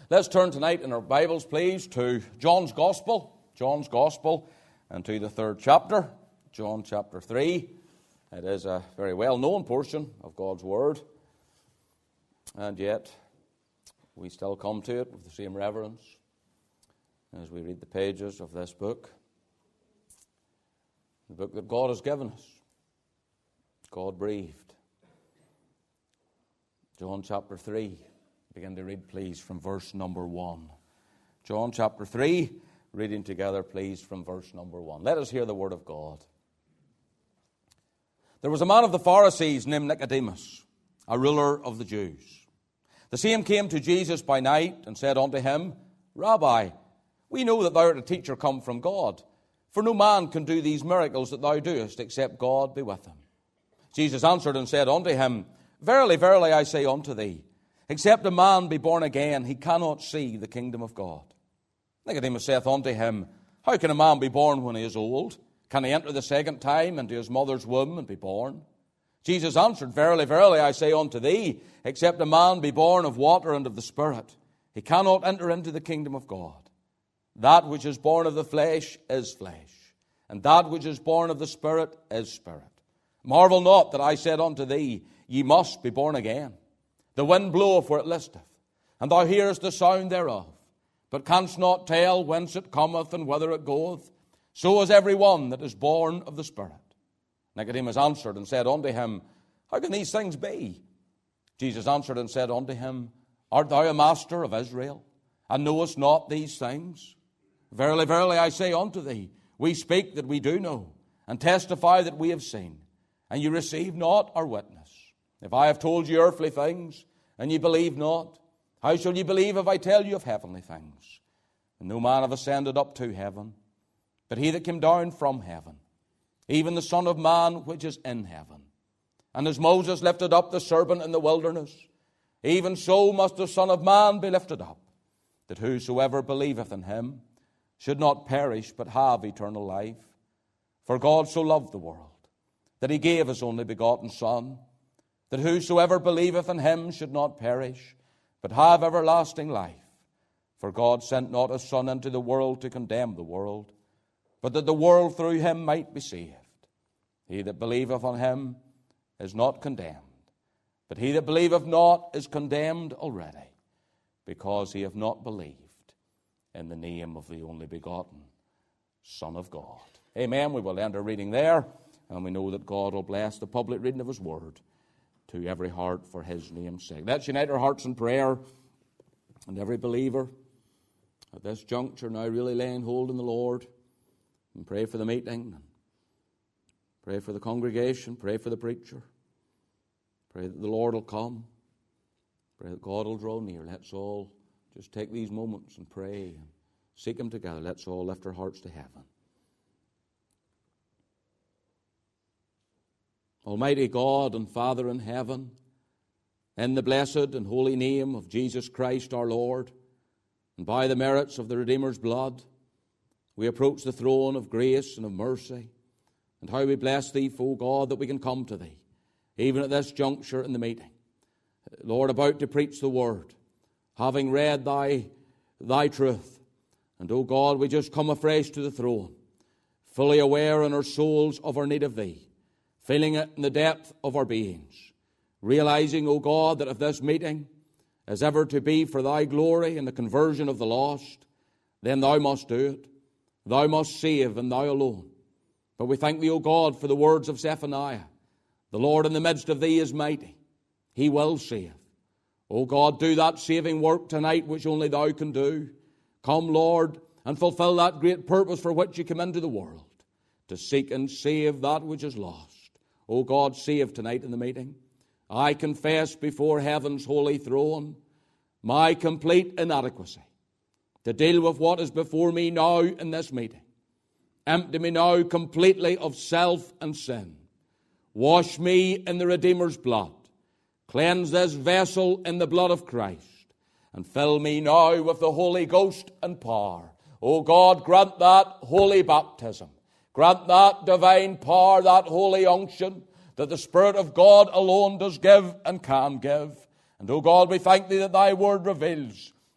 Let's turn tonight in our Bibles, please, to John's Gospel, and to the 3rd chapter, John chapter 3. It is a very well-known portion of God's Word, and yet we still come to it with the same reverence as we read the pages of this book, the book that God has given us, God breathed. John chapter 3. Begin to read, please, from verse number 1. John chapter 3, reading together, please, from verse number 1. Let us hear the word of God. There was a man of the Pharisees named Nicodemus, a ruler of the Jews. The same came to Jesus by night and said unto him, Rabbi, we know that thou art a teacher come from God, for no man can do these miracles that thou doest, except God be with him. Jesus answered and said unto him, Verily, verily, I say unto thee, except a man be born again, he cannot see the kingdom of God. Nicodemus saith unto him, How can a man be born when he is old? Can he enter the second time into his mother's womb and be born? Jesus answered, Verily, verily, I say unto thee, except a man be born of water and of the Spirit, he cannot enter into the kingdom of God. That which is born of the flesh is flesh, and that which is born of the Spirit is spirit. Marvel not that I said unto thee, Ye must be born again. The wind bloweth where it listeth, and thou hearest the sound thereof, but canst not tell whence it cometh and whither it goeth. So is every one that is born of the Spirit. Nicodemus answered and said unto him, How can these things be? Jesus answered and said unto him, Art thou a master of Israel, and knowest not these things? Verily, verily, I say unto thee, we speak that we do know, and testify that we have seen, and you receive not our witness. If I have told you earthly things, and ye believe not, how shall ye believe if I tell you of heavenly things? And no man hath ascended up to heaven, but he that came down from heaven, even the Son of Man which is in heaven. And as Moses lifted up the serpent in the wilderness, even so must the Son of Man be lifted up, that whosoever believeth in him should not perish, but have eternal life. For God so loved the world, that he gave his only begotten Son, that whosoever believeth in him should not perish, but have everlasting life. For God sent not his Son into the world to condemn the world, but that the world through him might be saved. He that believeth on him is not condemned, but he that believeth not is condemned already, because he hath not believed in the name of the only begotten Son of God. Amen. We will end our reading there, and we know that God will bless the public reading of his word to every heart for his name's sake. Let's unite our hearts in prayer, and every believer at this juncture now really laying hold on the Lord, and pray for the meeting, and pray for the congregation, pray for the preacher, pray that the Lord will come, pray that God will draw near. Let's all just take these moments and pray and seek him together. Let's all lift our hearts to heaven. Almighty God and Father in heaven, in the blessed and holy name of Jesus Christ our Lord, and by the merits of the Redeemer's blood, we approach the throne of grace and of mercy. And how we bless thee, O God, that we can come to thee, even at this juncture in the meeting. Lord, about to preach the word, having read thy truth. And, O God, we just come afresh to the throne, fully aware in our souls of our need of thee, feeling it in the depth of our beings, realizing, O God, that if this meeting is ever to be for thy glory and the conversion of the lost, then thou must do it. Thou must save, and thou alone. But we thank thee, O God, for the words of Zephaniah. The Lord in the midst of thee is mighty. He will save. O God, do that saving work tonight which only thou can do. Come, Lord, and fulfill that great purpose for which you come into the world, to seek and save that which is lost. O God, save tonight in the meeting. I confess before heaven's holy throne my complete inadequacy to deal with what is before me now in this meeting. Empty me now completely of self and sin. Wash me in the Redeemer's blood. Cleanse this vessel in the blood of Christ. And fill me now with the Holy Ghost and power. O God, grant that holy baptism. Grant that divine power, that holy unction, that the Spirit of God alone does give and can give. And, O God, we thank thee that thy word reveals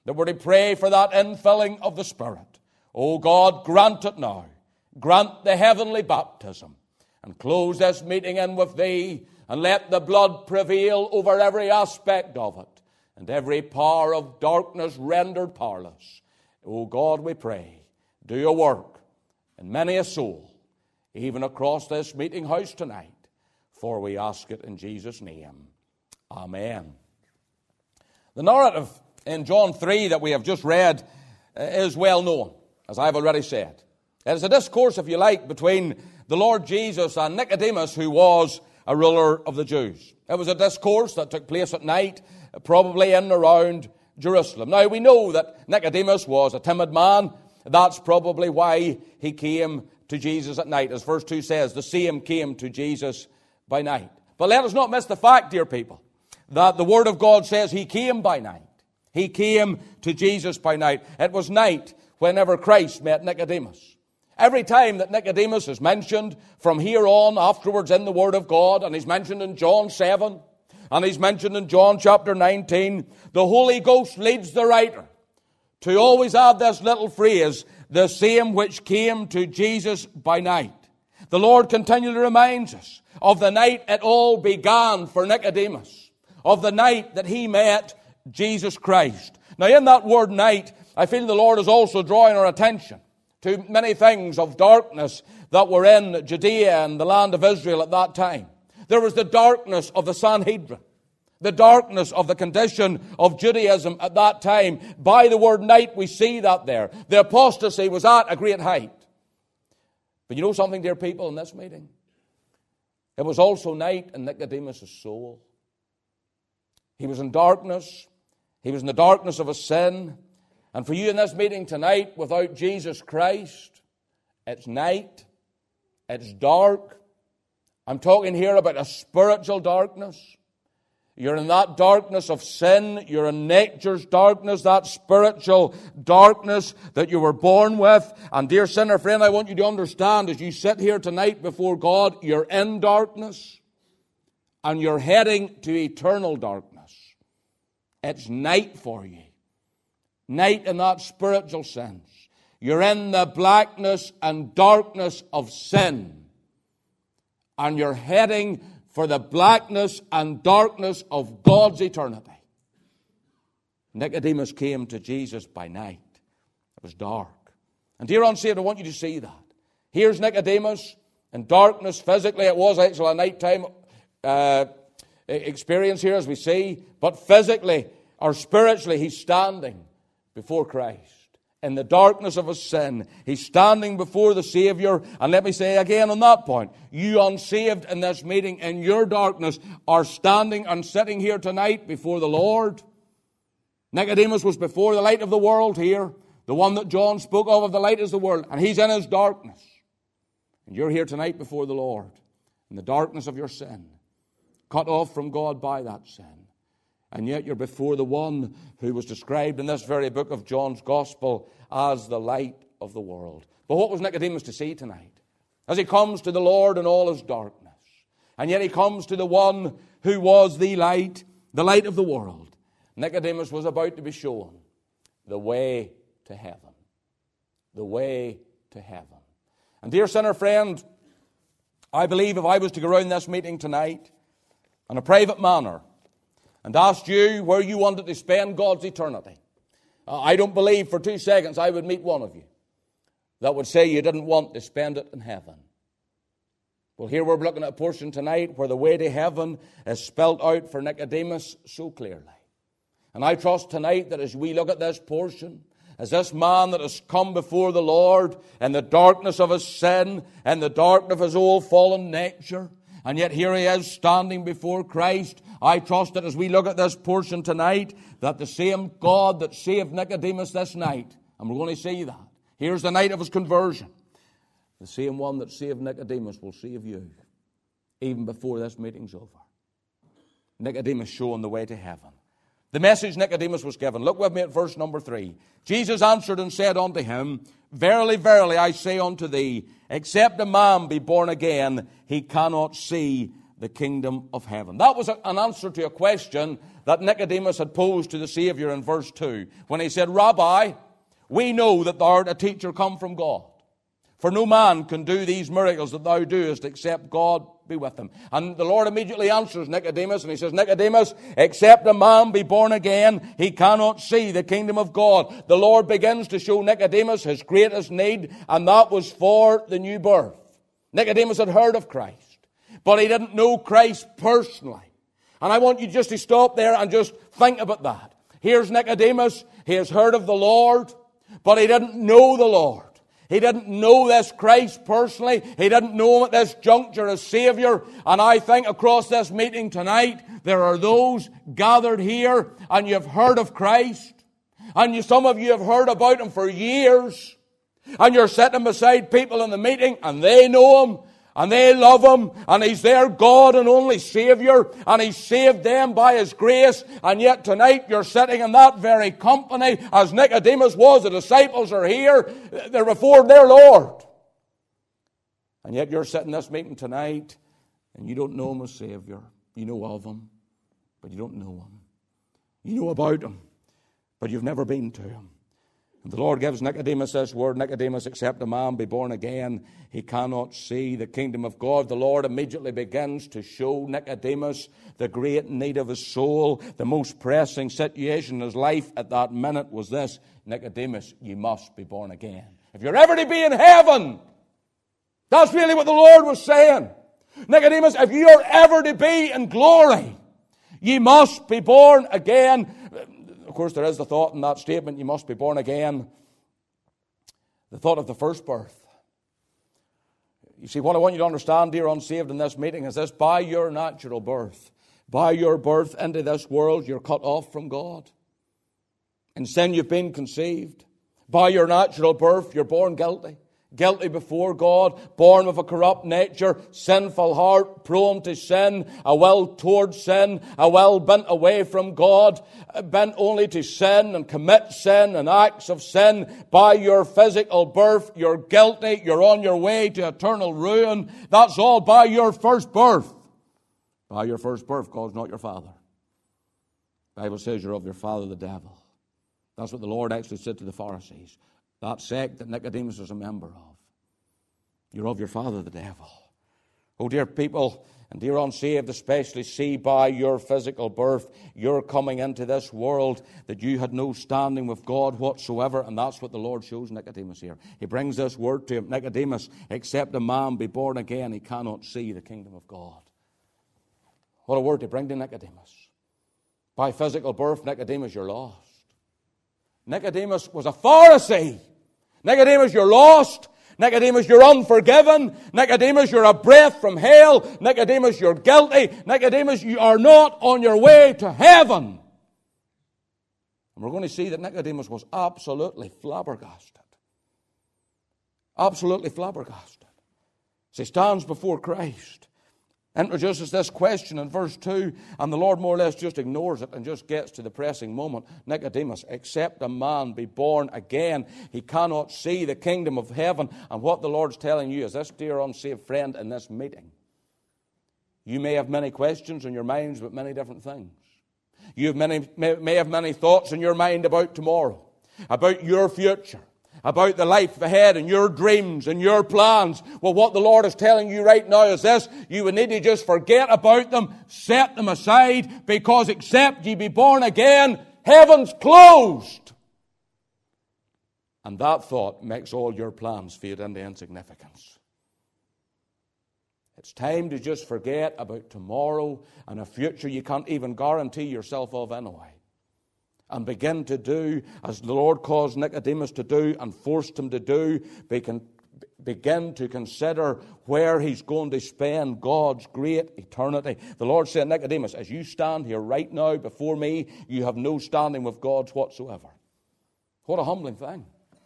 that we're to pray for that infilling of the Spirit. O God, grant it now. Grant the heavenly baptism. And close this meeting in with Thee, and let the blood prevail over every aspect of it, and every power of darkness rendered powerless. O God, we pray, do a work in many a soul, even across this meeting house tonight, for we ask it in Jesus' name. Amen. The narrative in John 3 that we have just read is well known, as I've already said. It is a discourse, if you like, between the Lord Jesus and Nicodemus, who was a ruler of the Jews. It was a discourse that took place at night, probably in and around Jerusalem. Now, we know that Nicodemus was a timid man. That's probably why he came to Jesus at night. As verse 2 says, the same came to Jesus by night. But let us not miss the fact, dear people, that the Word of God says he came by night. He came to Jesus by night. It was night whenever Christ met Nicodemus. Every time that Nicodemus is mentioned from here on afterwards in the Word of God, and he's mentioned in John 7, and he's mentioned in John chapter 19, the Holy Ghost leads the writer to always add this little phrase, the same which came to Jesus by night. The Lord continually reminds us of the night it all began for Nicodemus, of the night that he met Jesus Christ. Now, in that word night, I feel the Lord is also drawing our attention to many things of darkness that were in Judea and the land of Israel at that time. There was the darkness of the Sanhedrin, the darkness of the condition of Judaism at that time. By the word night, we see that there. The apostasy was at a great height. But you know something, dear people, in this meeting? It was also night in Nicodemus' soul. He was in darkness. He was in the darkness of his sin. And for you in this meeting tonight, without Jesus Christ, it's night, it's dark. I'm talking here about a spiritual darkness. You're in that darkness of sin. You're in nature's darkness, that spiritual darkness that you were born with. And dear sinner friend, I want you to understand, as you sit here tonight before God, you're in darkness and you're heading to eternal darkness. It's night for you. Night in that spiritual sense. You're in the blackness and darkness of sin. And you're heading for the blackness and darkness of God's eternity. Nicodemus came to Jesus by night. It was dark. And dear unsaved, I want you to see that. Here's Nicodemus in darkness. Physically, it was actually a nighttime experience here, as we see. But physically or spiritually, he's standing before Christ. In the darkness of his sin, he's standing before the Savior. And let me say again on that point, you unsaved in this meeting, in your darkness, are standing and sitting here tonight before the Lord. Nicodemus was before the light of the world here, the one that John spoke of the light is the world, and he's in his darkness. And you're here tonight before the Lord, in the darkness of your sin, cut off from God by that sin. And yet you're before the one who was described in this very book of John's Gospel as the light of the world. But what was Nicodemus to see tonight? As he comes to the Lord in all his darkness, and yet he comes to the one who was the light of the world. Nicodemus was about to be shown the way to heaven. The way to heaven. And dear sinner friend, I believe if I was to go around this meeting tonight in a private manner, and asked you where you wanted to spend God's eternity, I don't believe for 2 seconds I would meet one of you that would say you didn't want to spend it in heaven. Well, here we're looking at a portion tonight where the way to heaven is spelt out for Nicodemus so clearly. And I trust tonight that as we look at this portion, as this man that has come before the Lord in the darkness of his sin, in the darkness of his old fallen nature, and yet here he is standing before Christ. I trust that as we look at this portion tonight, that the same God that saved Nicodemus this night, and we're going to see that. Here's the night of his conversion. The same one that saved Nicodemus will save you, even before this meeting's over. Nicodemus showing the way to heaven. The message Nicodemus was given. Look with me at verse number 3. Jesus answered and said unto him, Verily, verily, I say unto thee, except a man be born again, he cannot see the kingdom of heaven? That was an answer to a question that Nicodemus had posed to the Savior in verse 2 when he said, Rabbi, we know that thou art a teacher come from God. For no man can do these miracles that thou doest except God be with him. And the Lord immediately answers Nicodemus, and he says, Nicodemus, except a man be born again, he cannot see the kingdom of God. The Lord begins to show Nicodemus his greatest need, and that was for the new birth. Nicodemus had heard of Christ, but he didn't know Christ personally. And I want you just to stop there and just think about that. Here's Nicodemus. He has heard of the Lord, but he didn't know the Lord. He didn't know this Christ personally. He didn't know him at this juncture as Savior. And I think across this meeting tonight, there are those gathered here, and you've heard of Christ. And some of you have heard about him for years. And you're sitting beside people in the meeting, and they know him, and they love him, and he's their God and only Savior, and he saved them by his grace. And yet tonight you're sitting in that very company as Nicodemus was. The disciples are here. They're before their Lord. And yet you're sitting in this meeting tonight, and you don't know him as Savior. You know of him, but you don't know him. You know about him, but you've never been to him. And the Lord gives Nicodemus this word, Nicodemus, except a man be born again, he cannot see the kingdom of God. The Lord immediately begins to show Nicodemus the great need of his soul. The most pressing situation in his life at that minute was this: Nicodemus, you must be born again. If you're ever to be in heaven, that's really what the Lord was saying. Nicodemus, if you are ever to be in glory, you must be born again. Of course, there is the thought in that statement, you must be born again, the thought of the first birth. You see, what I want you to understand, dear unsaved, in this meeting is this: by your natural birth, by your birth into this world, you're cut off from God. In sin, you've been conceived. By your natural birth, you're born guilty. Guilty before God, born with a corrupt nature, sinful heart, prone to sin, a will towards sin, a will bent away from God, bent only to sin and commit sin and acts of sin. By your physical birth, you're guilty, you're on your way to eternal ruin. That's all by your first birth. By your first birth, God's not your father. The Bible says you're of your father, the devil. That's what the Lord actually said to the Pharisees. That sect that Nicodemus was a member of. You're of your father, the devil. Oh, dear people, and dear unsaved especially, see by your physical birth, you're coming into this world that you had no standing with God whatsoever, and that's what the Lord shows Nicodemus here. He brings this word to him: Nicodemus, except a man be born again, he cannot see the kingdom of God. What a word to bring to Nicodemus. By physical birth, Nicodemus, you're lost. Nicodemus was a Pharisee. Nicodemus, you're lost. Nicodemus, you're unforgiven. Nicodemus, you're a breath from hell. Nicodemus, you're guilty. Nicodemus, you are not on your way to heaven. And we're going to see that Nicodemus was absolutely flabbergasted. Absolutely flabbergasted. As he stands before Christ, introduces this question in verse 2, and the Lord more or less just ignores it and just gets to the pressing moment. Nicodemus, except a man be born again, he cannot see the kingdom of heaven. And what the Lord's telling you is this, dear unsaved friend, in this meeting. You may have many questions in your minds about many different things. You may have many thoughts in your mind about tomorrow, about your future, about the life ahead and your dreams and your plans. Well, what the Lord is telling you right now is this: you would need to just forget about them, set them aside, because except ye be born again, heaven's closed. And that thought makes all your plans fade into insignificance. It's time to just forget about tomorrow and a future you can't even guarantee yourself of anyway. And begin to do as the Lord caused Nicodemus to do and forced him to do. Begin to consider where he's going to spend God's great eternity. The Lord said, Nicodemus, as you stand here right now before me, you have no standing with God whatsoever. What a humbling thing.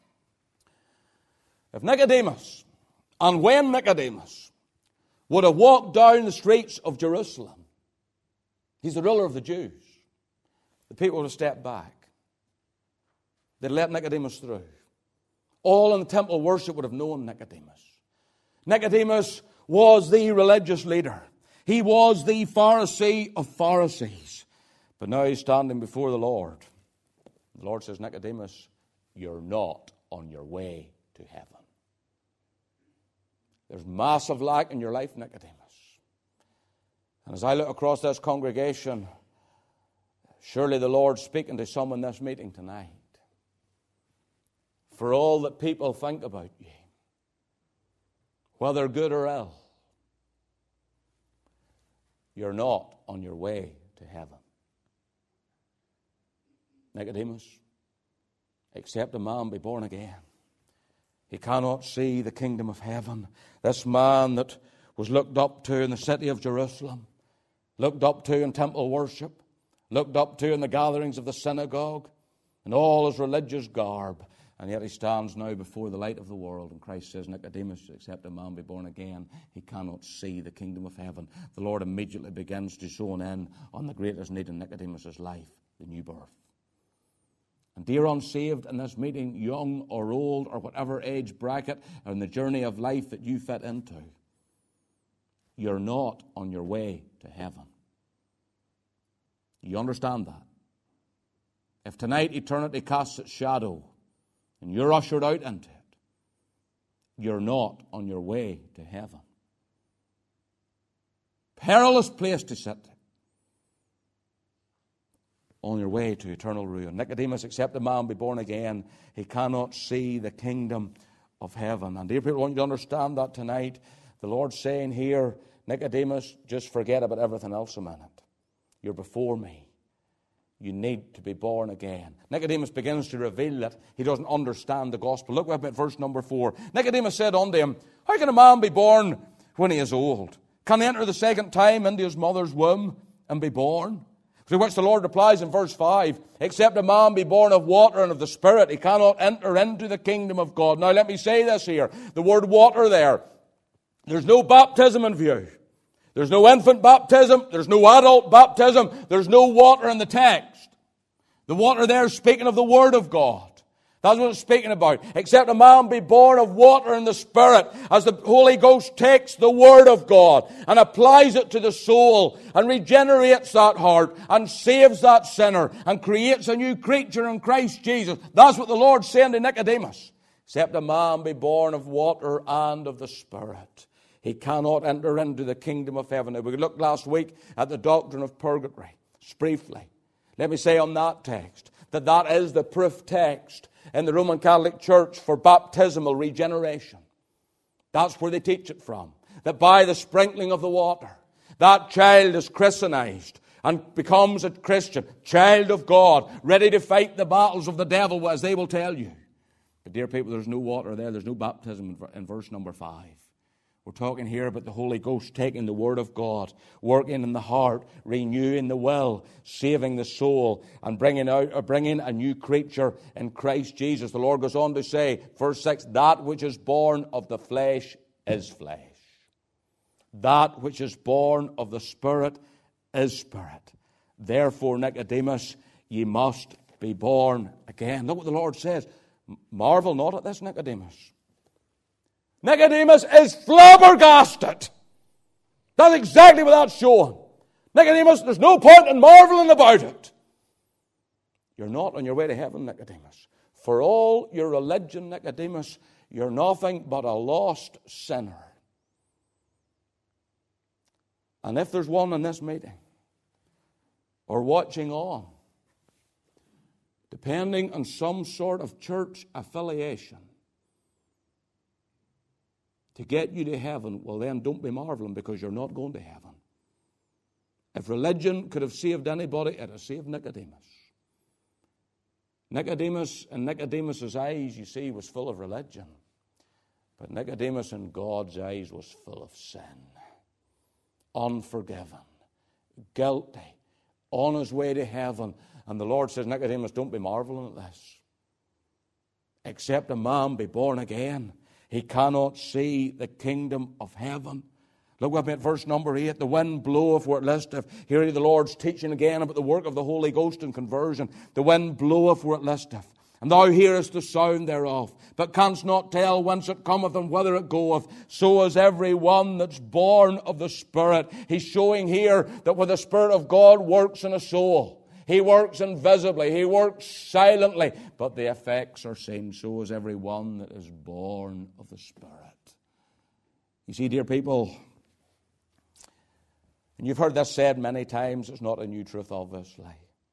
If Nicodemus, and when Nicodemus, would have walked down the streets of Jerusalem, he's the ruler of the Jews, the people would have stepped back. They'd let Nicodemus through. All in the temple worship would have known Nicodemus. Nicodemus was the religious leader. He was the Pharisee of Pharisees. But now he's standing before the Lord. The Lord says, Nicodemus, you're not on your way to heaven. There's massive lack in your life, Nicodemus. And as I look across this congregation, surely the Lord's speaking to some in this meeting tonight. For all that people think about you, whether good or ill, you're not on your way to heaven. Nicodemus, except a man be born again, he cannot see the kingdom of heaven. This man that was looked up to in the city of Jerusalem, looked up to in temple worship, looked up to in the gatherings of the synagogue, in all his religious garb, and yet he stands now before the light of the world. And Christ says, Nicodemus, except a man be born again, he cannot see the kingdom of heaven. The Lord immediately begins to zone in on the greatest need in Nicodemus' life, the new birth. And dear unsaved in this meeting, young or old or whatever age bracket or in the journey of life that you fit into, you're not on your way to heaven. You understand that? If tonight eternity casts its shadow and you're ushered out into it, you're not on your way to heaven. Perilous place to sit on your way to eternal ruin. Nicodemus, except a man be born again, he cannot see the kingdom of heaven. And dear people, I want you to understand that tonight. The Lord's saying here, Nicodemus, just forget about everything else a minute. You're before me. You need to be born again. Nicodemus begins to reveal that he doesn't understand the gospel. Look with me at verse number 4. Nicodemus said unto him, how can a man be born when he is old? Can he enter the second time into his mother's womb and be born? To which the Lord replies in verse 5, except a man be born of water and of the Spirit, he cannot enter into the kingdom of God. Now let me say this here. The word water there, there's no baptism in view. There's no infant baptism. There's no adult baptism. There's no water in the text. The water there is speaking of the Word of God. That's what it's speaking about. Except a man be born of water and the Spirit, as the Holy Ghost takes the Word of God and applies it to the soul and regenerates that heart and saves that sinner and creates a new creature in Christ Jesus. That's what the Lord's saying to Nicodemus. Except a man be born of water and of the Spirit, he cannot enter into the kingdom of heaven. Now, we looked last week at the doctrine of purgatory, just briefly. Let me say on that text that that is the proof text in the Roman Catholic Church for baptismal regeneration. That's where they teach it from. That by the sprinkling of the water, that child is christenized and becomes a Christian, child of God, ready to fight the battles of the devil, as they will tell you. But dear people, there's no water there. There's no baptism in verse number 5. We're talking here about the Holy Ghost taking the Word of God, working in the heart, renewing the will, saving the soul, and bringing a new creature in Christ Jesus. The Lord goes on to say, verse 6, that which is born of the flesh is flesh. That which is born of the Spirit is spirit. Therefore, Nicodemus, ye must be born again. Look what the Lord says. Marvel not at this, Nicodemus. Nicodemus is flabbergasted. That's exactly what that's showing. Nicodemus, there's no point in marveling about it. You're not on your way to heaven, Nicodemus. For all your religion, Nicodemus, you're nothing but a lost sinner. And if there's one in this meeting, or watching on, depending on some sort of church affiliation, to get you to heaven, well then don't be marveling, because you're not going to heaven. If religion could have saved anybody, it has saved Nicodemus. Nicodemus, in Nicodemus' eyes, you see, was full of religion. But Nicodemus in God's eyes was full of sin. Unforgiven. Guilty. On his way to heaven. And the Lord says, Nicodemus, don't be marveling at this. Except a man be born again, he cannot see the kingdom of heaven. Look with me at verse number 8. The wind bloweth where it listeth. Here the Lord's teaching again about the work of the Holy Ghost in conversion. The wind bloweth where it listeth. And thou hearest the sound thereof, but canst not tell whence it cometh and whither it goeth. So is every one that's born of the Spirit. He's showing here that when the Spirit of God works in a soul, He works invisibly, He works silently, but the effects are seen. So is every one that is born of the Spirit. You see, dear people, and you've heard this said many times, it's not a new truth, obviously.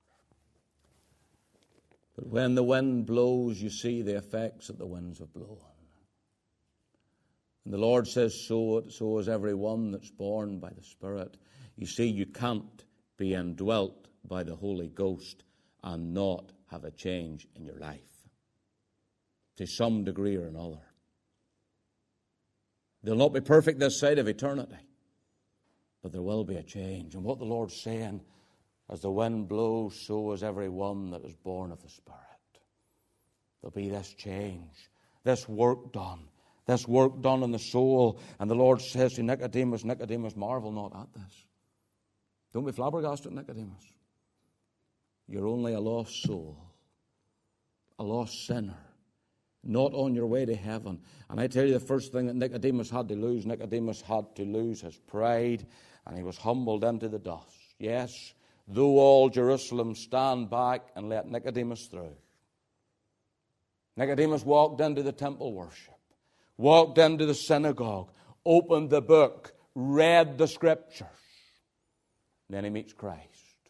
But when the wind blows, you see the effects that the winds have blown. And the Lord says, so is every one that's born by the Spirit. You see, you can't be indwelt by the Holy Ghost and not have a change in your life, to some degree or another. They'll not be perfect this side of eternity, but there will be a change. And what the Lord's saying, as the wind blows, so is every one that is born of the Spirit. There'll be this change, this work done in the soul. And the Lord says to Nicodemus, Nicodemus, marvel not at this. Don't be flabbergasted, Nicodemus. You're only a lost soul, a lost sinner, not on your way to heaven. And I tell you, the first thing that Nicodemus had to lose his pride, and he was humbled into the dust. Yes, though all Jerusalem stand back and let Nicodemus through. Nicodemus walked into the temple worship, walked into the synagogue, opened the book, read the Scriptures. Then he meets Christ.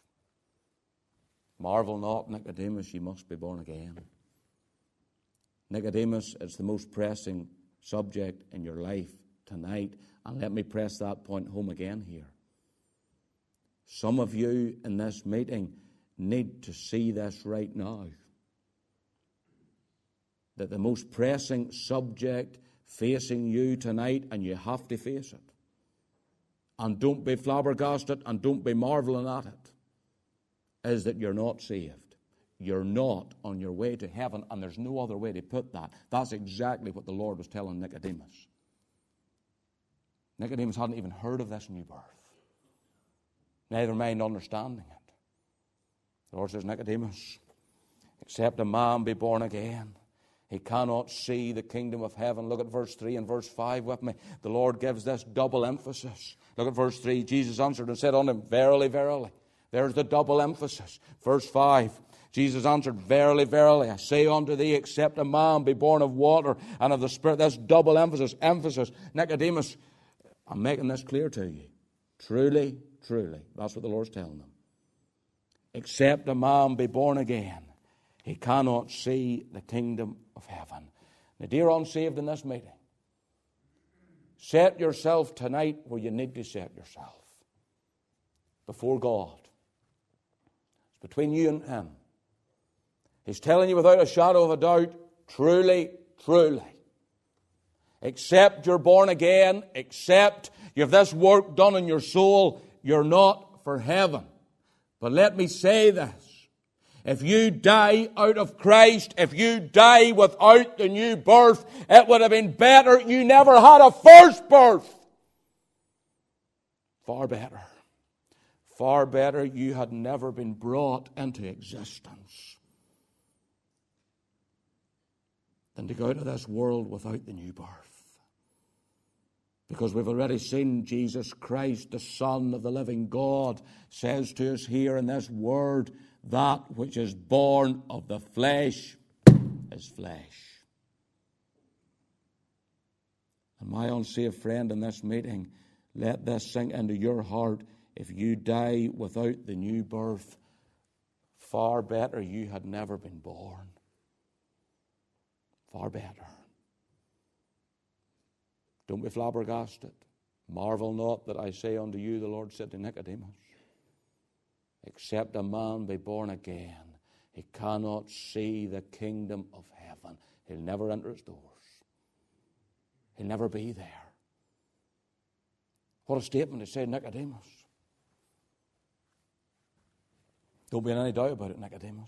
Marvel not, Nicodemus, you must be born again. Nicodemus, it's the most pressing subject in your life tonight. And let me press that point home again here. Some of you in this meeting need to see this right now. That the most pressing subject facing you tonight, and you have to face it. And don't be flabbergasted and don't be marveling at it, is that you're not saved. You're not on your way to heaven, and there's no other way to put that. That's exactly what the Lord was telling Nicodemus. Nicodemus hadn't even heard of this new birth. Neither mind understanding it. The Lord says, Nicodemus, except a man be born again, he cannot see the kingdom of heaven. Look at verse 3 and verse 5 with me. The Lord gives this double emphasis. Look at verse 3. Jesus answered and said unto him, verily, verily. There's the double emphasis. Verse 5. Jesus answered, verily, verily, I say unto thee, except a man be born of water and of the Spirit. That's double emphasis. Nicodemus, I'm making this clear to you. Truly, truly. That's what the Lord's telling them. Except a man be born again, he cannot see the kingdom of heaven. Now, dear unsaved in this meeting, set yourself tonight where you need to set yourself. Before God. It's between you and Him. He's telling you without a shadow of a doubt, truly, truly. Except you're born again, except you have this work done in your soul, you're not for heaven. But let me say this. If you die out of Christ, if you die without the new birth, it would have been better you never had a first birth. Far better. Far better you had never been brought into existence than to go out of this world without the new birth. Because we've already seen Jesus Christ, the Son of the living God, says to us here in this word, that which is born of the flesh is flesh. And my unsaved friend in this meeting, let this sink into your heart. If you die without the new birth, far better you had never been born. Far better. Don't be flabbergasted. Marvel not that I say unto you, the Lord said to Nicodemus, except a man be born again, he cannot see the kingdom of heaven. He'll never enter its doors. He'll never be there. What a statement to say, Nicodemus. Don't be in any doubt about it, Nicodemus.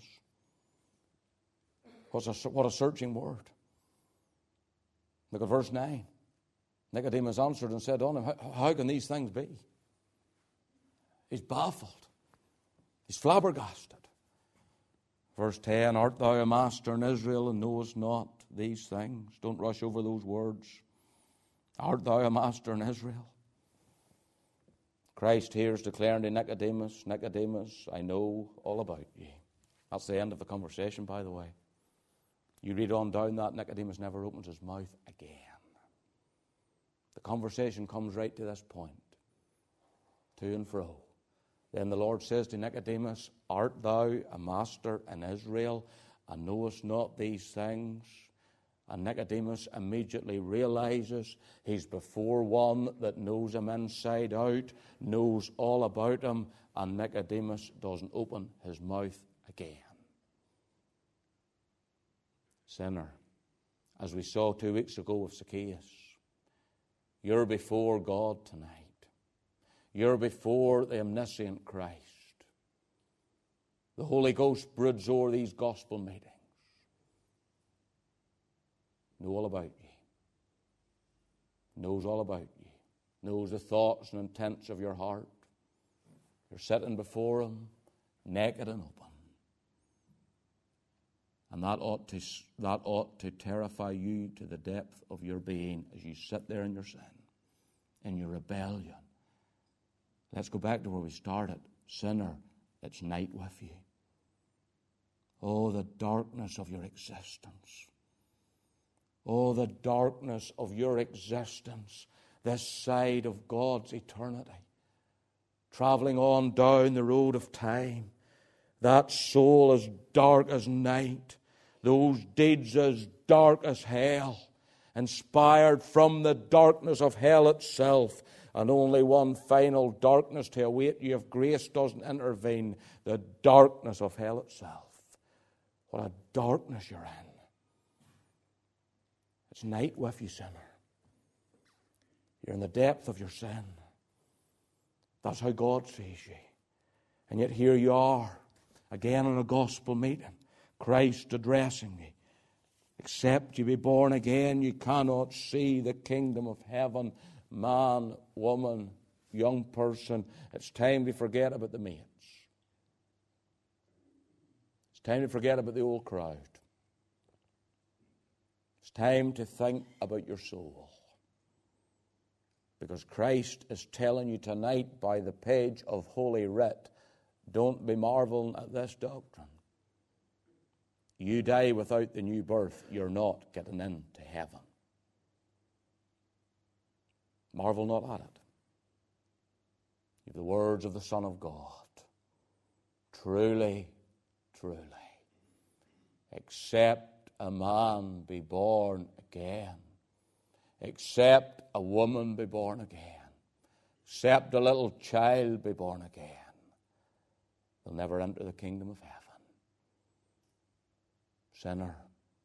What a searching word. Look at verse 9. Nicodemus answered and said unto him, how can these things be? He's baffled. He's flabbergasted. Verse 10, art thou a master in Israel and knowest not these things? Don't rush over those words. Art thou a master in Israel? Christ here is declaring to Nicodemus, Nicodemus, I know all about you. That's the end of the conversation, by the way. You read on down that, Nicodemus never opens his mouth again. The conversation comes right to this point, to and fro. Then the Lord says to Nicodemus, art thou a master in Israel and knowest not these things? And Nicodemus immediately realizes he's before one that knows him inside out, knows all about him, and Nicodemus doesn't open his mouth again. Sinner, as we saw 2 weeks ago with Zacchaeus, you're before God tonight. You're before the omniscient Christ. The Holy Ghost broods over these gospel meetings. Know all about you. Knows all about you. Knows the thoughts and intents of your heart. You're sitting before Him, naked and open. And that ought to terrify you to the depth of your being as you sit there in your sin, in your rebellion. Let's go back to where we started. Sinner, it's night with you. Oh, the darkness of your existence. Oh, the darkness of your existence this side of God's eternity. Traveling on down the road of time. That soul as dark as night. Those deeds as dark as hell. Inspired from the darkness of hell itself. And only one final darkness to await you if grace doesn't intervene. The darkness of hell itself. What a darkness you're in. It's night with you, sinner. You're in the depth of your sin. That's how God sees you. And yet here you are, again in a gospel meeting. Christ addressing you. Except you be born again, you cannot see the kingdom of heaven. Man, woman, young person, it's time to forget about the mates. It's time to forget about the old crowd. It's time to think about your soul. Because Christ is telling you tonight by the page of Holy Writ, don't be marveling at this doctrine. You die without the new birth, you're not getting into heaven. Marvel not at it. You have the words of the Son of God. Truly, truly, except a man be born again, except a woman be born again, except a little child be born again, they'll never enter the kingdom of heaven. Sinner,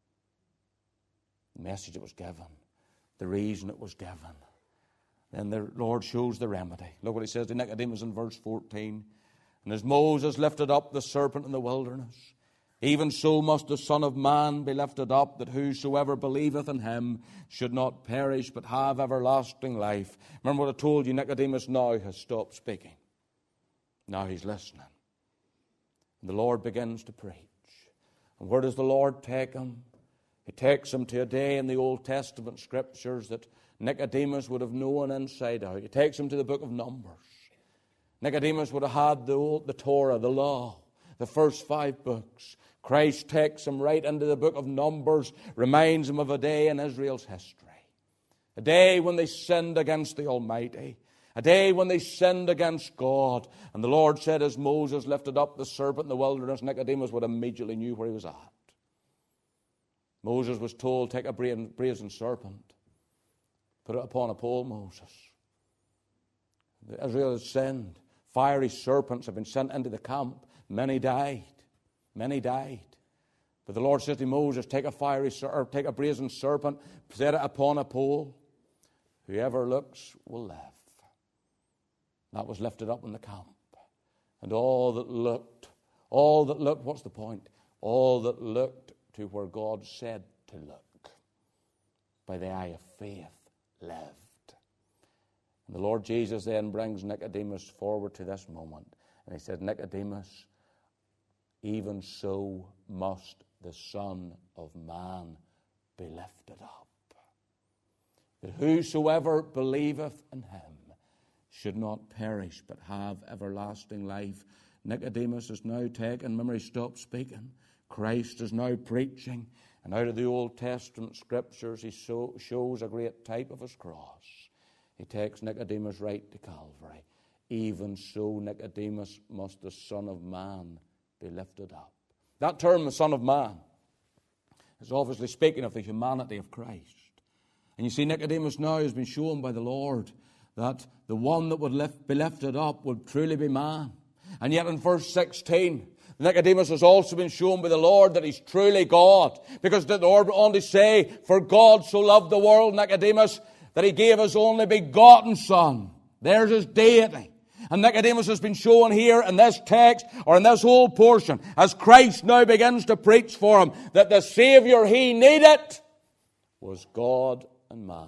the message that was given, the reason it was given. Then the Lord shows the remedy. Look what He says to Nicodemus in verse 14. And as Moses lifted up the serpent in the wilderness, even so must the Son of Man be lifted up, that whosoever believeth in Him should not perish, but have everlasting life. Remember what I told you, Nicodemus now has stopped speaking. Now he's listening. And the Lord begins to preach. And where does the Lord take him? He takes him to a day in the Old Testament Scriptures that Nicodemus would have known inside out. He takes him to the book of Numbers. Nicodemus would have had the Torah, the law, the first 5 books. Christ takes him right into the book of Numbers, reminds him of a day in Israel's history. A day when they sinned against the Almighty. A day when they sinned against God. And the Lord said, as Moses lifted up the serpent in the wilderness, Nicodemus would immediately knew where he was at. Moses was told, take a brazen serpent, put it upon a pole, Moses. Israel has sinned. Fiery serpents have been sent into the camp. Many died. Many died. But the Lord said to Moses, take a brazen serpent, set it upon a pole. Whoever looks will live. That was lifted up in the camp. And all that looked, what's the point? All that looked to where God said to look, by the eye of faith, lived. And the Lord Jesus then brings Nicodemus forward to this moment. And He said, Nicodemus, even so must the Son of Man be lifted up, that whosoever believeth in him should not perish but have everlasting life. Nicodemus is now taken. Remember, he stopped speaking. Christ is now preaching. And out of the Old Testament scriptures, he shows a great type of his cross. He takes Nicodemus right to Calvary. Even so, Nicodemus, must the Son of Man be lifted up. That term, the Son of Man, is obviously speaking of the humanity of Christ. And you see, Nicodemus now has been shown by the Lord that the one that would be lifted up would truly be man. And yet in verse 16, Nicodemus has also been shown by the Lord that he's truly God. Because the Lord went on to say, for God so loved the world, Nicodemus, that he gave his only begotten Son. There's his deity. And Nicodemus has been shown here in this text, or in this whole portion, as Christ now begins to preach for him, that the Savior he needed was God and man.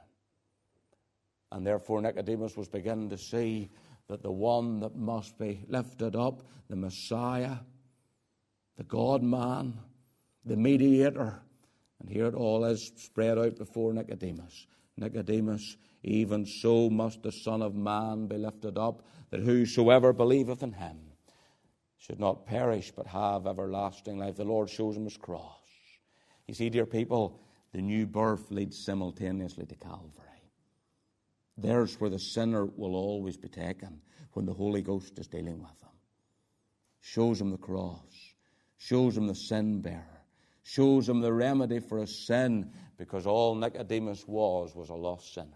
And therefore Nicodemus was beginning to see that the one that must be lifted up, the Messiah, the God-man, the mediator, and here it all is spread out before Nicodemus. Nicodemus, even so must the Son of Man be lifted up, that whosoever believeth in him should not perish but have everlasting life. The Lord shows him his cross. You see, dear people, the new birth leads simultaneously to Calvary. There's where the sinner will always be taken when the Holy Ghost is dealing with him. Shows him the cross. Shows him the sin bearer. Shows him the remedy for his sin, because all Nicodemus was a lost sinner.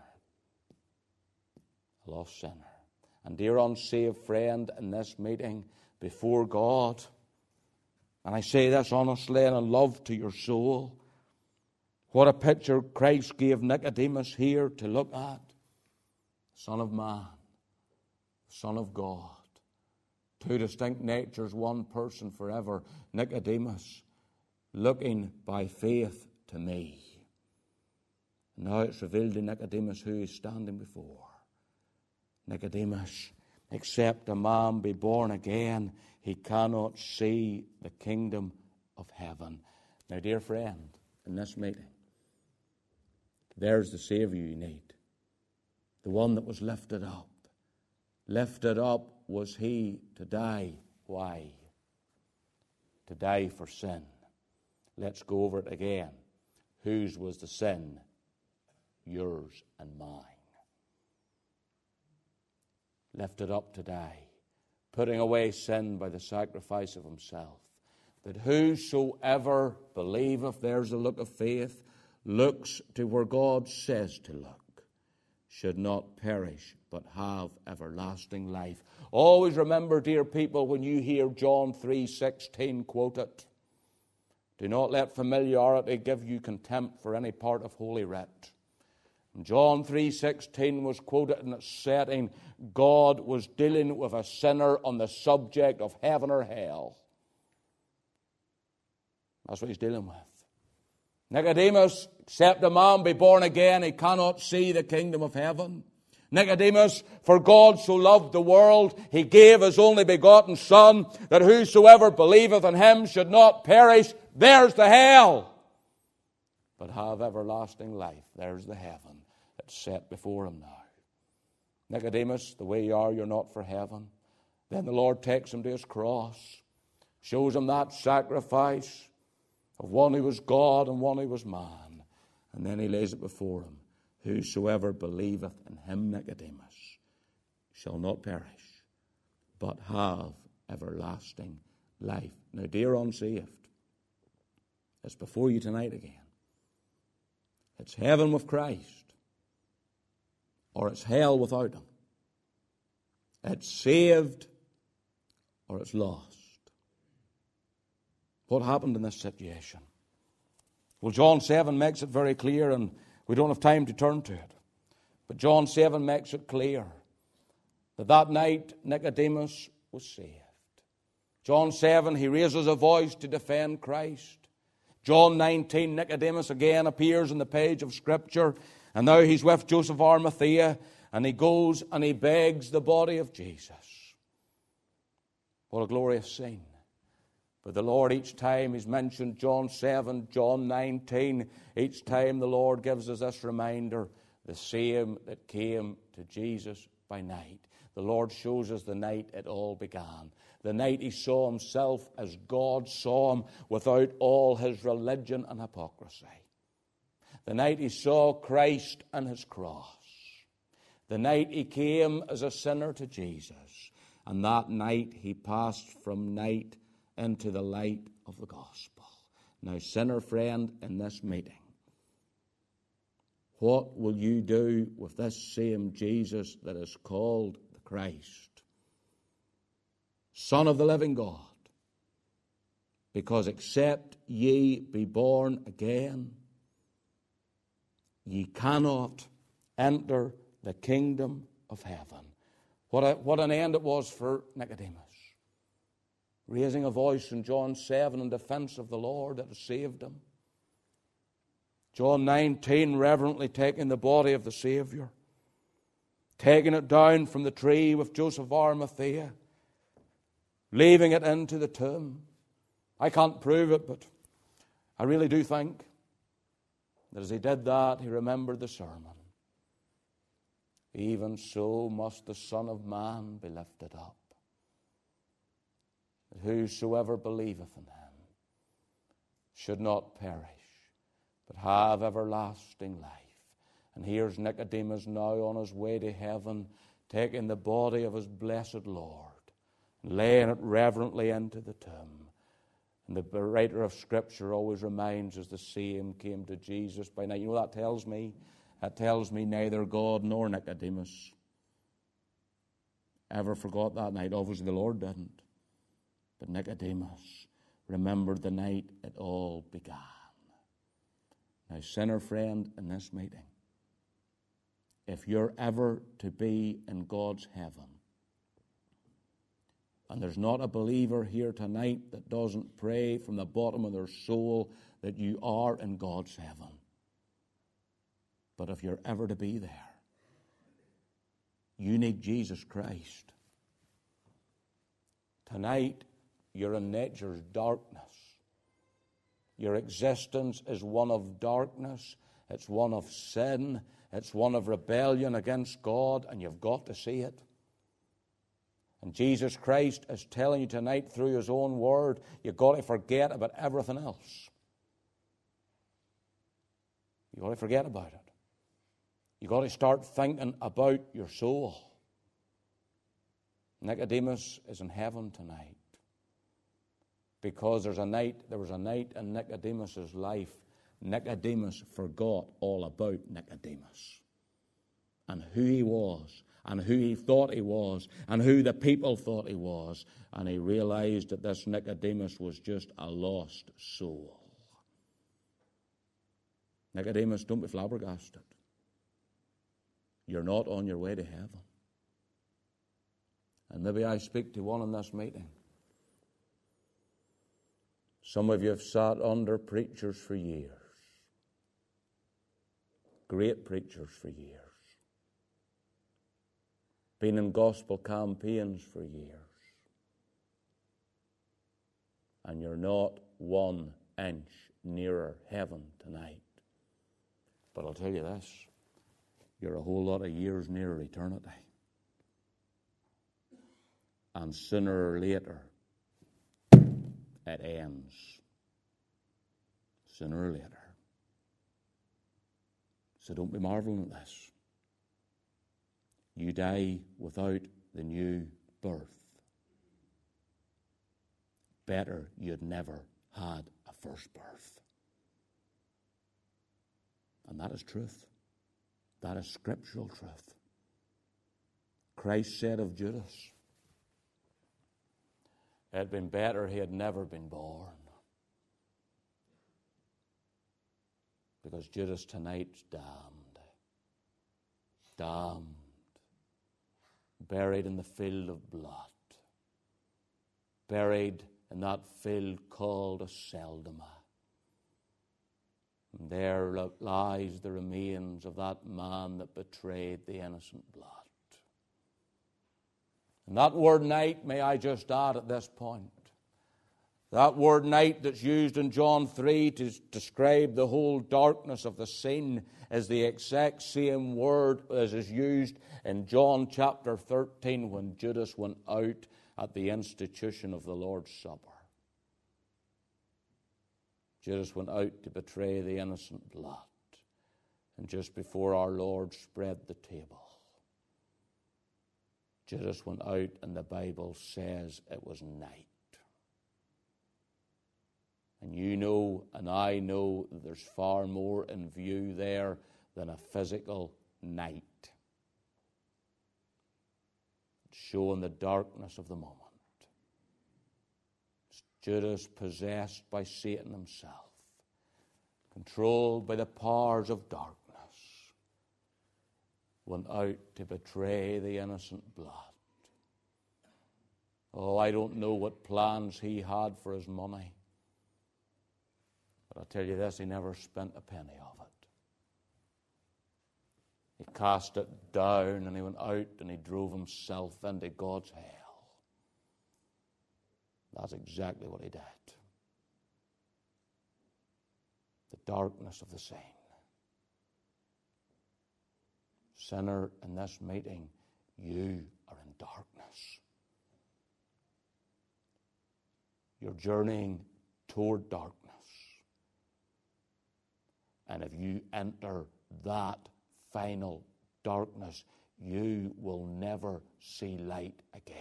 A lost sinner. And dear unsaved friend, in this meeting before God, and I say this honestly and in love to your soul, what a picture Christ gave Nicodemus here to look at. Son of Man, Son of God. Two distinct natures, one person forever. Nicodemus, looking by faith to me. Now it's revealed to Nicodemus who he's standing before. Nicodemus, except a man be born again, he cannot see the kingdom of heaven. Now, dear friend, in this meeting, there's the Savior you need. The one that was lifted up. Lifted up was he to die. Why? To die for sin. Let's go over it again. Whose was the sin? Yours and mine. Lifted up to die. Putting away sin by the sacrifice of himself. That whosoever believeth, there's a look of faith, looks to where God says to look, should not perish, but have everlasting life. Always remember, dear people, when you hear John 3:16 quoted, do not let familiarity give you contempt for any part of Holy Writ. John 3:16 was quoted in its setting. God was dealing with a sinner on the subject of heaven or hell. That's what he's dealing with. Nicodemus, except a man be born again, he cannot see the kingdom of heaven. Nicodemus, for God so loved the world, he gave his only begotten Son, that whosoever believeth in him should not perish. There's the hell, but have everlasting life. There's the heaven that's set before him now. Nicodemus, the way you are, you're not for heaven. Then the Lord takes him to his cross, shows him that sacrifice of one who was God and one who was man. And then he lays it before him. Whosoever believeth in him, Nicodemus, shall not perish, but have everlasting life. Now, dear unsaved, it's before you tonight again. It's heaven with Christ, or it's hell without him. It's saved, or it's lost. What happened in this situation? Well, John 7 makes it very clear, and we don't have time to turn to it. But John 7 makes it clear that night Nicodemus was saved. John 7, he raises a voice to defend Christ. John 19, Nicodemus again appears on the page of Scripture, and now he's with Joseph Arimathea, and he goes and he begs the body of Jesus. What a glorious scene. But the Lord, each time He's mentioned John 7, John 19, each time the Lord gives us this reminder, the same that came to Jesus by night. The Lord shows us the night it all began. The night He saw Himself as God saw Him, without all His religion and hypocrisy. The night He saw Christ and His cross. The night He came as a sinner to Jesus. And that night He passed from night into the light of the gospel. Now, sinner friend, in this meeting, what will you do with this same Jesus that is called the Christ, Son of the living God? Because except ye be born again, ye cannot enter the kingdom of heaven. What an end it was for Nicodemus. Raising a voice in John 7 in defense of the Lord that has saved him. John 19, reverently taking the body of the Savior, taking it down from the tree with Joseph of Arimathea, leaving it into the tomb. I can't prove it, but I really do think that as he did that, he remembered the sermon. Even so must the Son of Man be lifted up, that whosoever believeth in him should not perish, but have everlasting life. And here's Nicodemus now on his way to heaven, taking the body of his blessed Lord, laying it reverently into the tomb. And the writer of Scripture always reminds us the same came to Jesus by night. You know what that tells me? That tells me neither God nor Nicodemus ever forgot that night. Obviously the Lord didn't. But Nicodemus remembered the night it all began. Now, sinner friend, in this meeting, if you're ever to be in God's heaven, and there's not a believer here tonight that doesn't pray from the bottom of their soul that you are in God's heaven. But if you're ever to be there, you need Jesus Christ. Tonight, you're in nature's darkness. Your existence is one of darkness. It's one of sin. It's one of rebellion against God, and you've got to see it. And Jesus Christ is telling you tonight through His own word, you've got to forget about everything else. You've got to forget about it. You've got to start thinking about your soul. Nicodemus is in heaven tonight. Because there was a night in Nicodemus' life, Nicodemus forgot all about Nicodemus and who he was and who he thought he was and who the people thought he was. And he realized that this Nicodemus was just a lost soul. Nicodemus, don't be flabbergasted. You're not on your way to heaven. And maybe I speak to one in this meeting. Some of you have sat under preachers for years. Great preachers for years. Been in gospel campaigns for years. And you're not 1 inch nearer heaven tonight. But I'll tell you this, you're a whole lot of years nearer eternity. And sooner or later, it ends. Sooner or later. So don't be marveling at this. You die without the new birth. Better you'd never had a first birth. And that is truth. That is scriptural truth. Christ said of Judas, it had been better he had never been born. Because Judas tonight's damned. Damned. Buried in the field of blood. Buried in that field called Aceldama. And there lies the remains of that man that betrayed the innocent blood. And that word night, may I just add at this point, That word night that's used in John 3 to describe the whole darkness of the scene is the exact same word as is used in John chapter 13 when Judas went out at the institution of the Lord's Supper. Judas went out to betray the innocent blood. And just before our Lord spread the table, Judas went out, and the Bible says it was night. And you know, and I know, that there's far more in view there than a physical night. It's showing the darkness of the moment. It's Judas, possessed by Satan himself, controlled by the powers of darkness, went out to betray the innocent blood. Oh, I don't know what plans he had for his money. But I'll tell you this, he never spent a penny of it. He cast it down and he went out and he drove himself into God's hell. That's exactly what he did. The darkness of the scene. Sinner, in this meeting, you are in darkness. You're journeying toward darkness. And if you enter that final darkness, you will never see light again.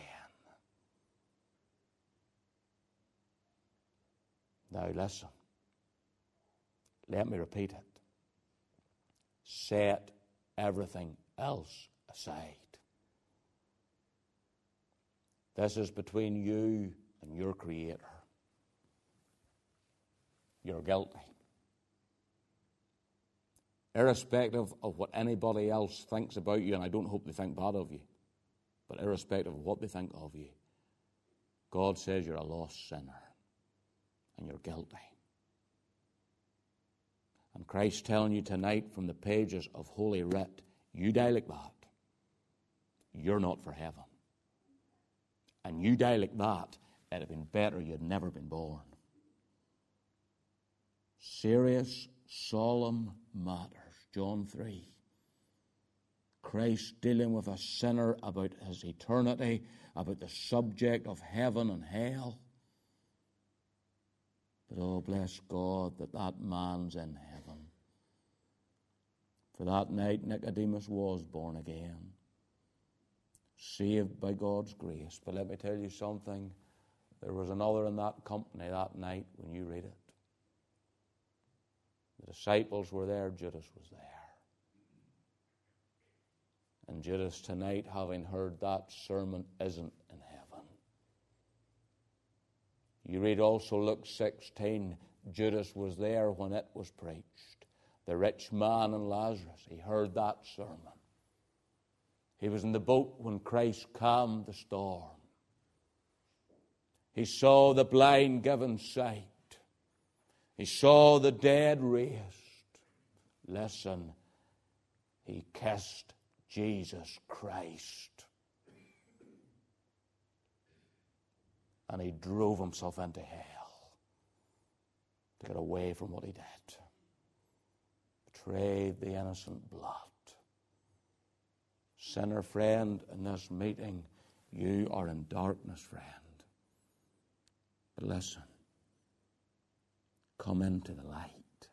Now listen. Let me repeat it. Set everything else aside. This is between you and your Creator. You're guilty. Irrespective of what anybody else thinks about you, and I don't hope they think bad of you, but irrespective of what they think of you, God says you're a lost sinner and you're guilty. And Christ's telling you tonight from the pages of Holy Writ, you die like that, you're not for heaven. And you die like that, it'd have been better you'd never been born. Serious, solemn matters. John 3. Christ dealing with a sinner about his eternity, about the subject of heaven and hell. But oh, bless God that that man's in heaven. For that night Nicodemus was born again, saved by God's grace. But let me tell you something. There was another in that company that night when you read it. The disciples were there, Judas was there. And Judas tonight, having heard that sermon, isn't in heaven. You read also Luke 16, Judas was there when it was preached. The rich man and Lazarus, he heard that sermon. He was in the boat when Christ calmed the storm. He saw the blind given sight. He saw the dead raised. Listen, he kissed Jesus Christ. And he drove himself into hell to get away from what he did. Betrayed the innocent blood. Sinner friend, in this meeting, you are in darkness, friend. But listen. Come into the light.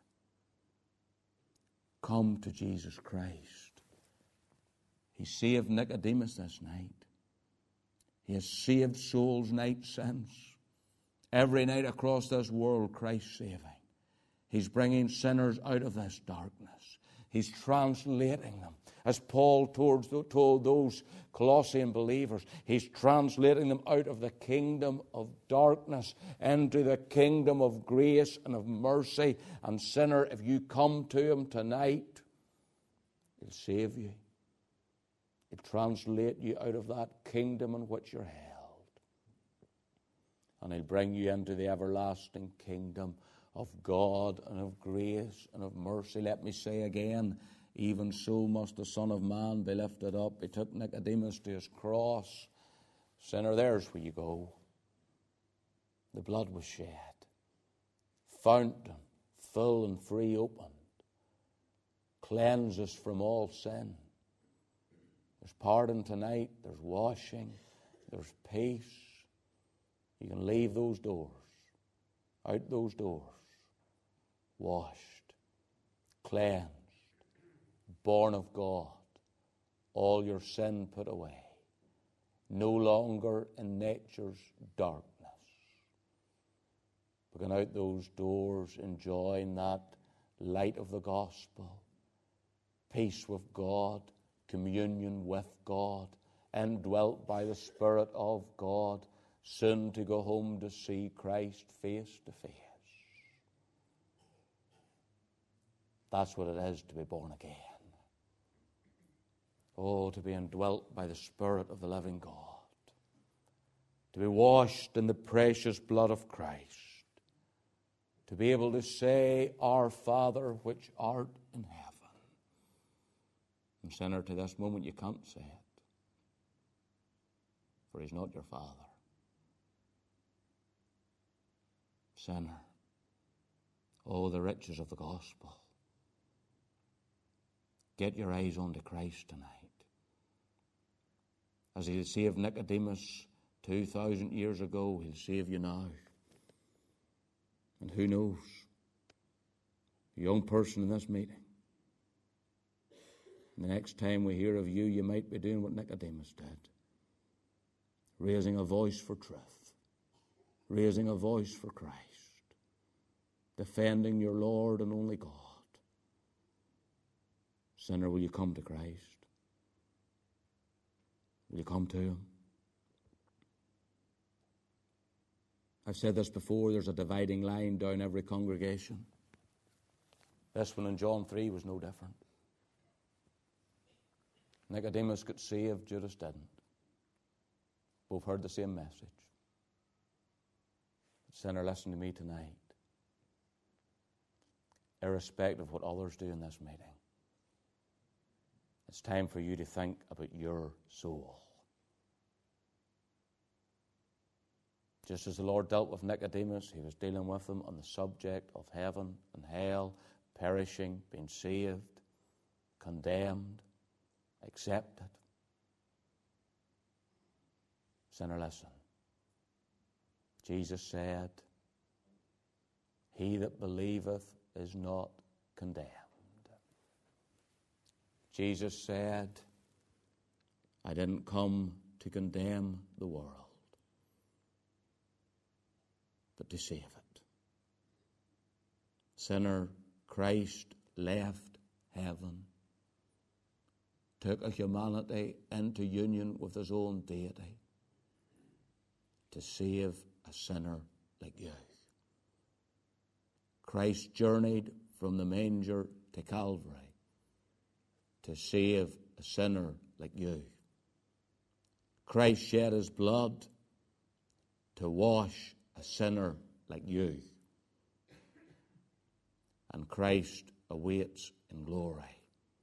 Come to Jesus Christ. He saved Nicodemus this night. He has saved souls night since. Every night across this world, Christ's saving. He's bringing sinners out of this darkness. He's translating them. As Paul told those Colossian believers, he's translating them out of the kingdom of darkness into the kingdom of grace and of mercy. And sinner, if you come to him tonight, he'll save you. He'll translate you out of that kingdom in which you're held. And he'll bring you into the everlasting kingdom of God and of grace and of mercy. Let me say again, even so must the Son of Man be lifted up. He took Nicodemus to his cross. Sinner, there's where you go. the blood was shed. Fountain, full and free opened. Cleanse us from all sin. There's pardon tonight. There's washing. There's peace. You can leave those doors. Out those doors. Washed. Cleansed. Born of God. All your sin put away. No longer in nature's darkness. But going out those doors, enjoying that light of the gospel, peace with God, communion with God, indwelt by the Spirit of God, soon to go home to see Christ face to face. That's what it is to be born again. Oh, to be indwelt by the Spirit of the living God. To be washed in the precious blood of Christ. To be able to say, Our Father which art in heaven. And sinner, to this moment you can't say it. For he's not your Father. Sinner, oh, the riches of the gospel. Get your eyes on to Christ tonight. As he saved Nicodemus 2,000 years ago, he'll save you now. And who knows? A young person in this meeting. The next time we hear of you, you might be doing what Nicodemus did. Raising a voice for truth. Raising a voice for Christ. Defending your Lord and only God. Sinner, will you come to Christ? Will you come to him? I've said this before, there's a dividing line down every congregation. This one in John 3 was no different. Nicodemus got saved, Judas didn't. Both heard the same message. Sinner, listen to me tonight. Irrespective of what others do in this meeting, it's time for you to think about your soul. Just as the Lord dealt with Nicodemus, he was dealing with him on the subject of heaven and hell, perishing, being saved, condemned, accepted. Sinner, listen. Jesus said, He that believeth is not condemned. Jesus said, I didn't come to condemn the world, but to save it. Sinner, Christ left heaven, took a humanity into union with his own deity to save a sinner like you. Christ journeyed from the manger to Calvary to save a sinner like you. Christ shed his blood to wash a sinner like you. And Christ awaits in glory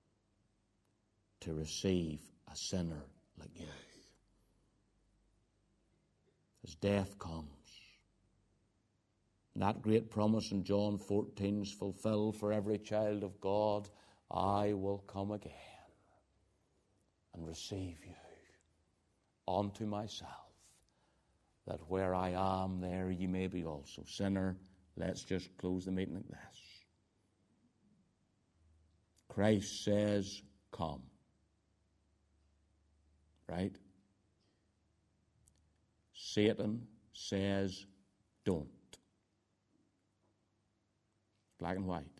to receive a sinner like you. As death comes, that great promise in John 14 is fulfilled for every child of God. I will come again and receive you unto myself, that where I am, there ye may be also. Sinner, let's just close the meeting like this. Christ says, come. Right? Satan says, don't. Black and white.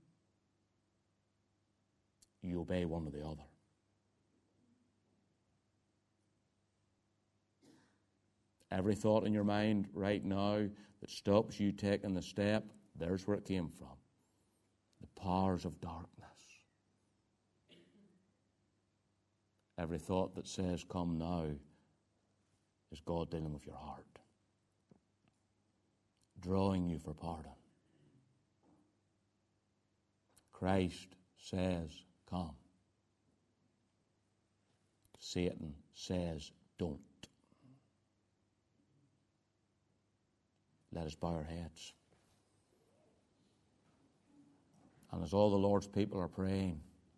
You obey one or the other. Every thought in your mind right now that stops you taking the step, there's where it came from. The powers of darkness. Every thought that says, come now, is God dealing with your heart. Drawing you for pardon. Christ says, come. Satan says, don't. Let us bow our heads. And as all the Lord's people are praying,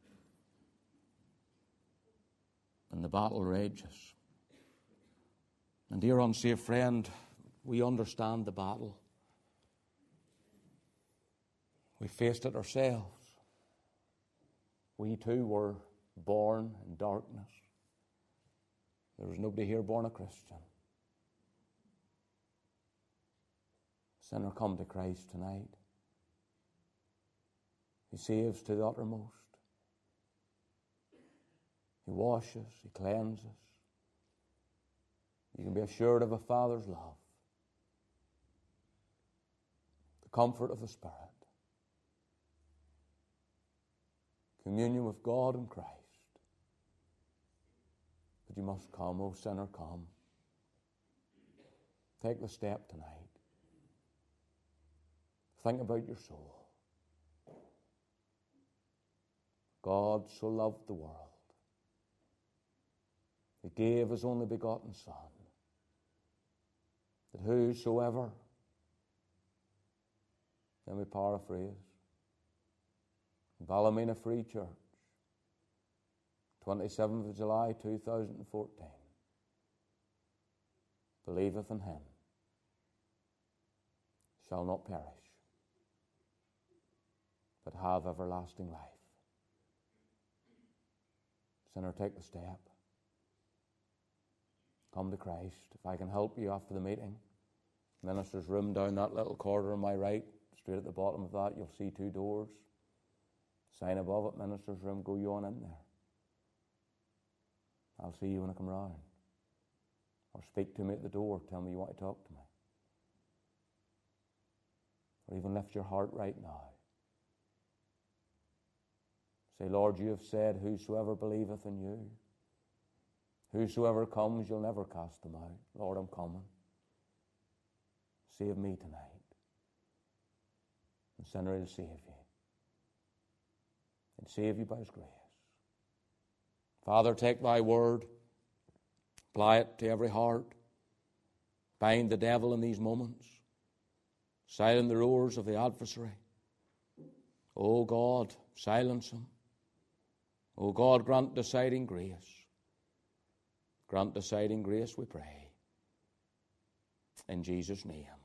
and the battle rages, and dear unsaved friend, we understand the battle. We faced it ourselves. We too were born in darkness. There was nobody here born a Christian. Sinner, come to Christ tonight. He saves to the uttermost. He washes, He cleanses. You can be assured of a Father's love, the comfort of the Spirit, communion with God and Christ. But you must come, O sinner, come. Take the step tonight. Think about your soul. God so loved the world, He gave His only begotten Son, that whosoever, let me paraphrase, Ballymena Free Church, 27th of July 2014, believeth in Him, shall not perish, but have everlasting life. Sinner, take the step. Come to Christ. If I can help you after the meeting, minister's room down that little corridor on my right, straight at the bottom of that, you'll see 2 doors. Sign above it, minister's room, go you on in there. I'll see you when I come round. Or speak to me at the door, tell me you want to talk to me. Or even lift your heart right now. Say, Lord, you have said, whosoever believeth in you, whosoever comes, you'll never cast them out. Lord, I'm coming. Save me tonight. And sinner, He'll save you. And save you by His grace. Father, take Thy word, apply it to every heart. Bind the devil in these moments. Silence the roars of the adversary. O God, silence him. O God, grant deciding grace. Grant deciding grace, we pray. In Jesus' name.